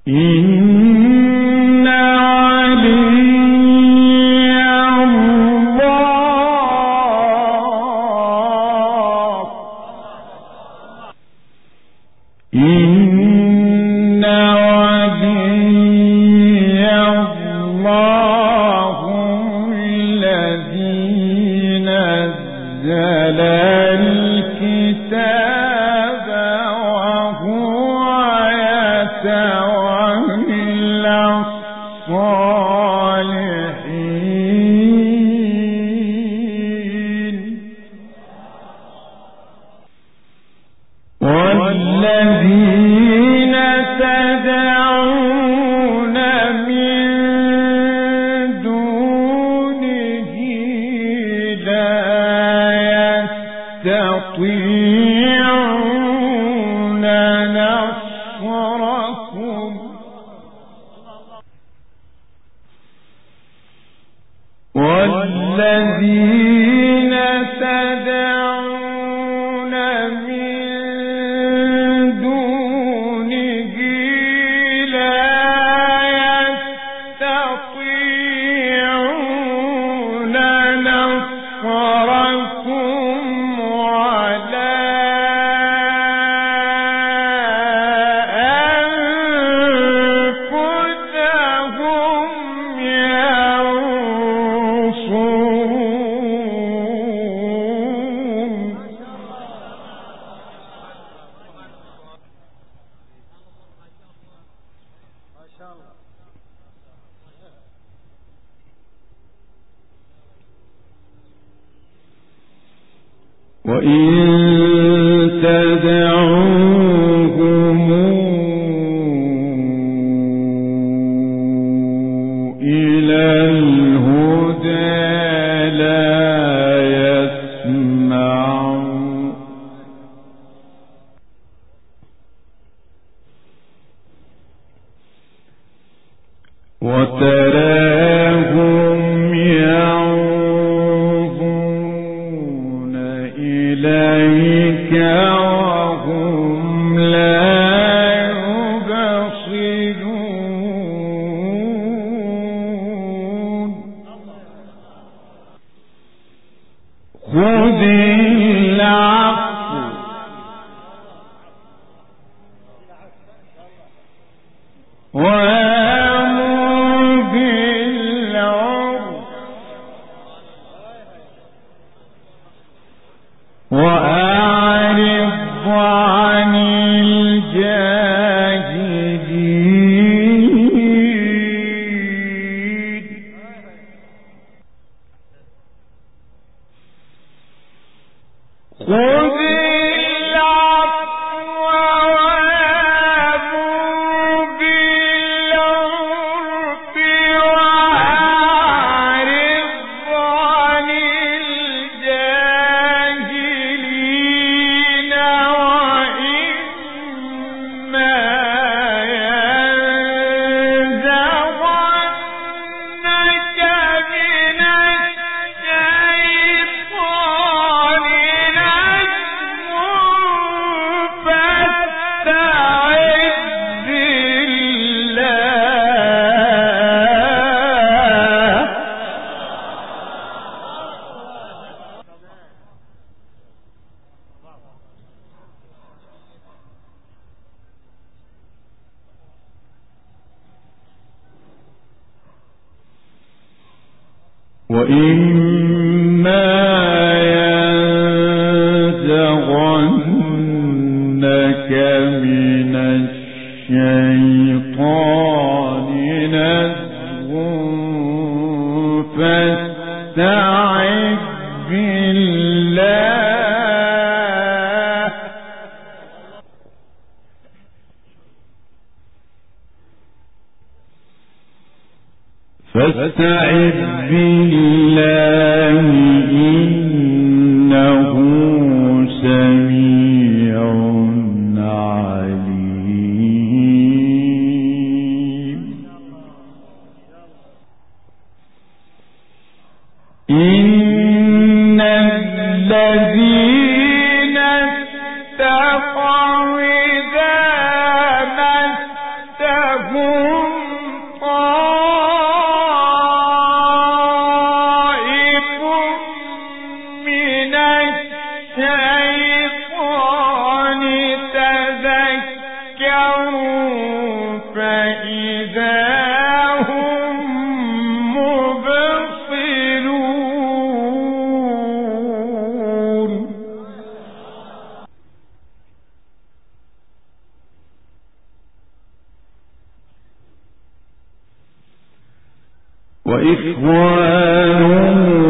إن علي الله إن علي الله الذي نزل الكتاب وهو يتولى الصالحين والذين تدعون من دونه لا يستطيعون نصركم والذين تدعون من دونه لا يستطيعون نصركم ولا أنفسهم ينصرون وإن تدعوهم إلى الهدى لا يسمعون وتراهم ينظرون إليك وهم لا يبصرون خذ العفو وأمر بالعرف وأعرض عن الجاهلين خذ العفو وأمر بالعرف وأعرض عن الجاهلين وإما ينزغنك من الشيطان نزغ فاستعذ بالله وإما ينزغنك من الشيطان نزغ فاستعذ بالله فاستعذ بالله إنه سميع عليم إن الذين اتقوا إذا مسهم وإخوانهم